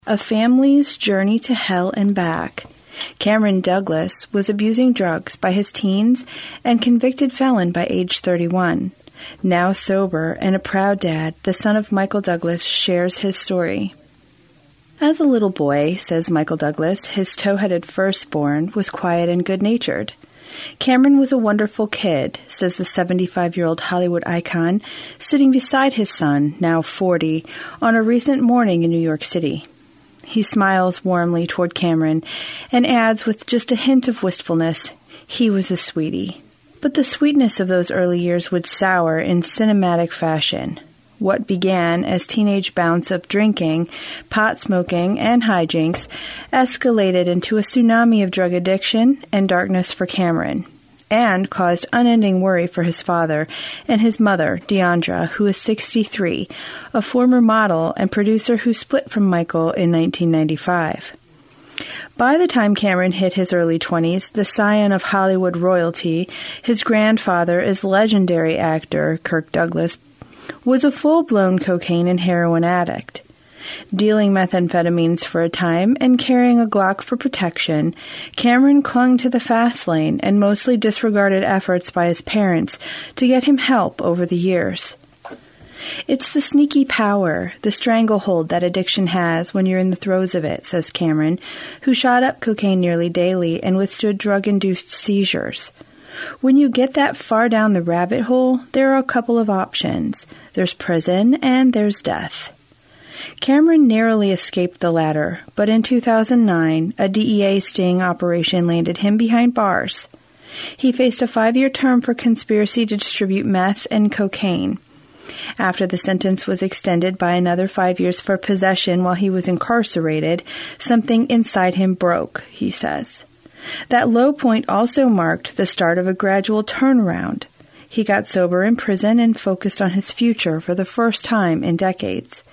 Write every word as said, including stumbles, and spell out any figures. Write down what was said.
A Family's Journey to Hell and Back. Cameron Douglas was abusing drugs by his teens and convicted felon by age thirty-one. Now sober and a proud dad, the son of Michael Douglas shares his story. As a little boy, says Michael Douglas, his tow-headed firstborn was quiet and good-natured. Cameron was a wonderful kid, says the seventy-five-year-old Hollywood icon, sitting beside his son, now forty, on a recent morning in New York City. He smiles warmly toward Cameron and adds with just a hint of wistfulness, he was a sweetie. But the sweetness of those early years would sour in cinematic fashion. What began as teenage bouts of drinking, pot smoking, and hijinks escalated into a tsunami of drug addiction and darkness for Cameron, and caused unending worry for his father and his mother, Deandra, who is sixty-three, a former model and producer who split from Michael in nineteen ninety-five. By the time Cameron hit his early twenties, the scion of Hollywood royalty, his grandfather is legendary actor Kirk Douglas, was a full-blown cocaine and heroin addict. Dealing methamphetamines for a time and carrying a Glock for protection, Cameron clung to the fast lane and mostly disregarded efforts by his parents to get him help over the years. It's the sneaky power, the stranglehold that addiction has when you're in the throes of it, says Cameron, who shot up cocaine nearly daily and withstood drug-induced seizures. When you get that far down the rabbit hole, there are a couple of options. There's prison and there's death. Cameron narrowly escaped the latter, but in two thousand nine, a D E A sting operation landed him behind bars. He faced a five-year term for conspiracy to distribute meth and cocaine. After the sentence was extended by another five years for possession while he was incarcerated, something inside him broke, he says. That low point also marked the start of a gradual turnaround. He got sober in prison and focused on his future for the first time in decades.